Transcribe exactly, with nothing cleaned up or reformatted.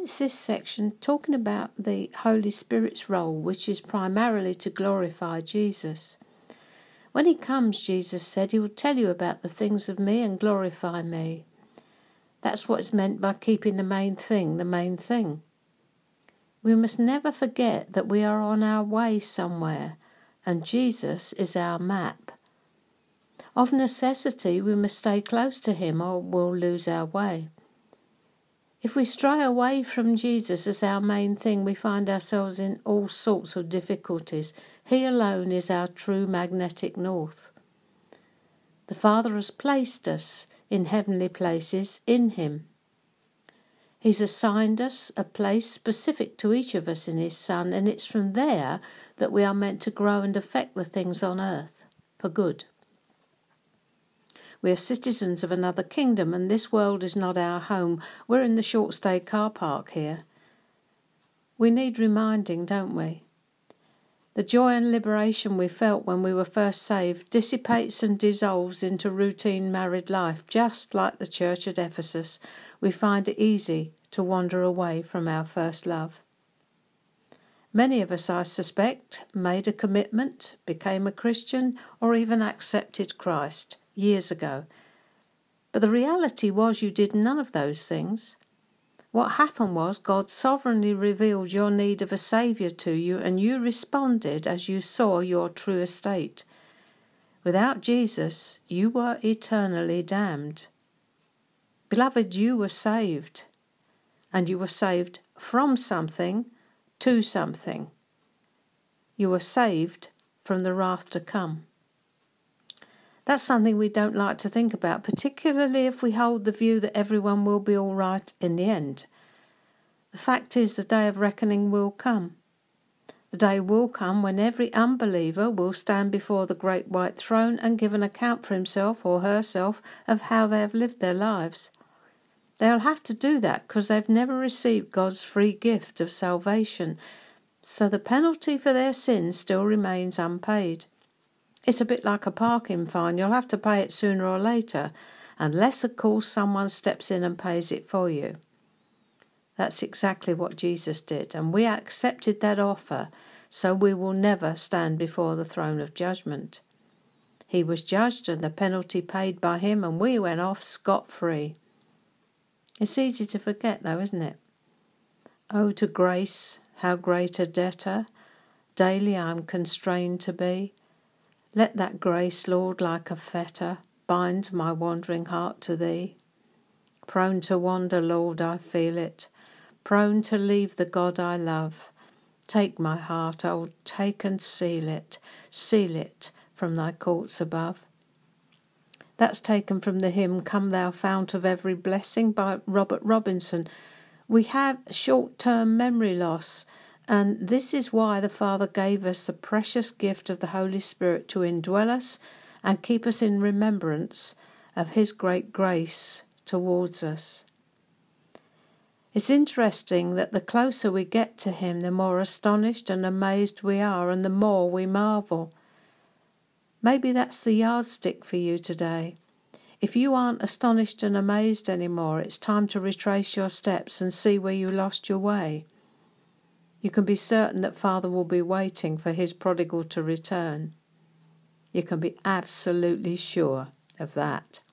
it's this section talking about the Holy Spirit's role, which is primarily to glorify Jesus. When he comes, Jesus said, he will tell you about the things of me and glorify me. That's what's meant by keeping the main thing the main thing. We must never forget that we are on our way somewhere, and Jesus is our map. Of necessity, we must stay close to him or we'll lose our way. If we stray away from Jesus as our main thing, we find ourselves in all sorts of difficulties. He alone is our true magnetic north. The Father has placed us in heavenly places in him. He's assigned us a place specific to each of us in his Son, and it's from there that we are meant to grow and affect the things on earth for good. We are citizens of another kingdom, and this world is not our home. We're in the short stay car park here. We need reminding, don't we? The joy and liberation we felt when we were first saved dissipates and dissolves into routine married life, just like the church at Ephesus. We find it easy to wander away from our first love. Many of us, I suspect, made a commitment, became a Christian, or even accepted Christ years ago. But the reality was you did none of those things. What happened was God sovereignly revealed your need of a Saviour to you, and you responded as you saw your true estate. Without Jesus, you were eternally damned. Beloved, you were saved, and you were saved from something to something. You were saved from the wrath to come. That's something we don't like to think about, particularly if we hold the view that everyone will be all right in the end. The fact is, the day of reckoning will come. The day will come when every unbeliever will stand before the great white throne and give an account for himself or herself of how they have lived their lives. They'll have to do that because they've never received God's free gift of salvation, so the penalty for their sins still remains unpaid. It's a bit like a parking fine. You'll have to pay it sooner or later, unless, of course, someone steps in and pays it for you. That's exactly what Jesus did, and we accepted that offer, so we will never stand before the throne of judgment. He was judged and the penalty paid by him, and we went off scot-free. It's easy to forget, though, isn't it? Oh, to grace, how great a debtor daily I'm constrained to be. Let that grace, Lord, like a fetter, bind my wandering heart to thee. Prone to wander, Lord, I feel it, prone to leave the God I love. Take my heart, oh, take and seal it, seal it from thy courts above. That's taken from the hymn, Come Thou Fount of Every Blessing, by Robert Robinson. We have short-term memory loss, and this is why the Father gave us the precious gift of the Holy Spirit to indwell us and keep us in remembrance of his great grace towards us. It's interesting that the closer we get to him, the more astonished and amazed we are, and the more we marvel. Maybe that's the yardstick for you today. If you aren't astonished and amazed anymore, it's time to retrace your steps and see where you lost your way. You can be certain that Father will be waiting for his prodigal to return. You can be absolutely sure of that.